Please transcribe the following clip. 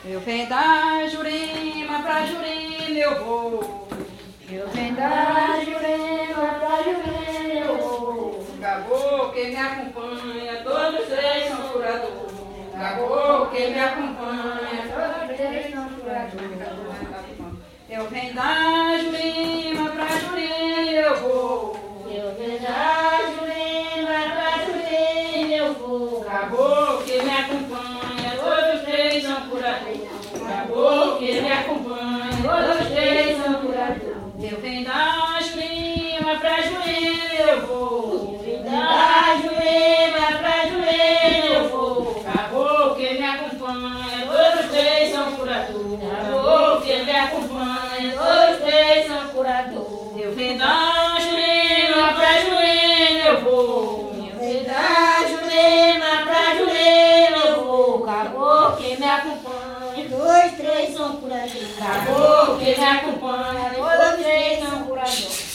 Eu venho da Jurema pra Jurema eu vou. Eu venho da Jurema pra Jurema eu vou. Caboclo que me acompanha, todos três são curadores. Caboclo que me acompanha, todos três são curadores. Eu venho da Jurema pra Jurema eu vou. Eu venho da Jurema pra Jurema eu vou. Caboclo que me acompanha, todos três são curadores. Caboclo que me acompanha, todos três são curadores. Eu venho da Jurema pra Jurema eu vou. Eu venho da Jurema pra Jurema eu vou. Caboclo que me acompanha, todos três são curadores. Caboclo que me acompanha, todos três são curadores. Eu venho da Jurema pra Jurema eu vou. Eu venho da Jurema pra Jurema eu vou. Caboclo que me acompanha, dois, três são curadores. Caboclo que me acompanha, todos três são curadores.